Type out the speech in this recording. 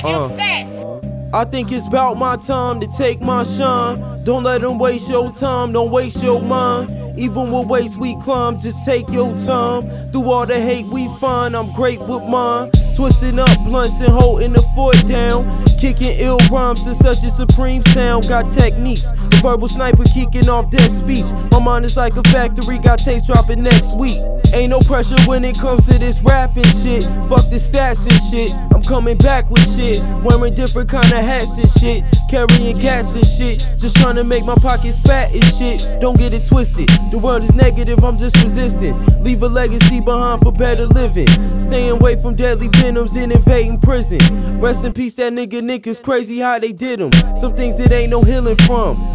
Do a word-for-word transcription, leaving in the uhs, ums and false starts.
Uh. I think it's about my time to take my shine. Don't let them waste your time, don't waste your mind. Even with waste we climb, just take your time. Through all the hate we find, I'm great with mine. Twisting up blunts and holding the foot down. Kicking ill rhymes to such a supreme sound. Got techniques, a verbal sniper kicking off dead speech. My mind is like a factory, got tapes dropping next week. Ain't no pressure when it comes to this rapping shit. Fuck the stats and shit, I'm coming back with shit. Wearing different kind of hats and shit. Carrying gas and shit. Just trying to make my pockets fat and shit. Don't get it twisted, the world is negative, I'm just resisting. Leave a legacy behind for better living. Staying away from deadly venoms and invading prison. Rest in peace that nigga, niggas crazy how they did them. Some things that ain't no healing from.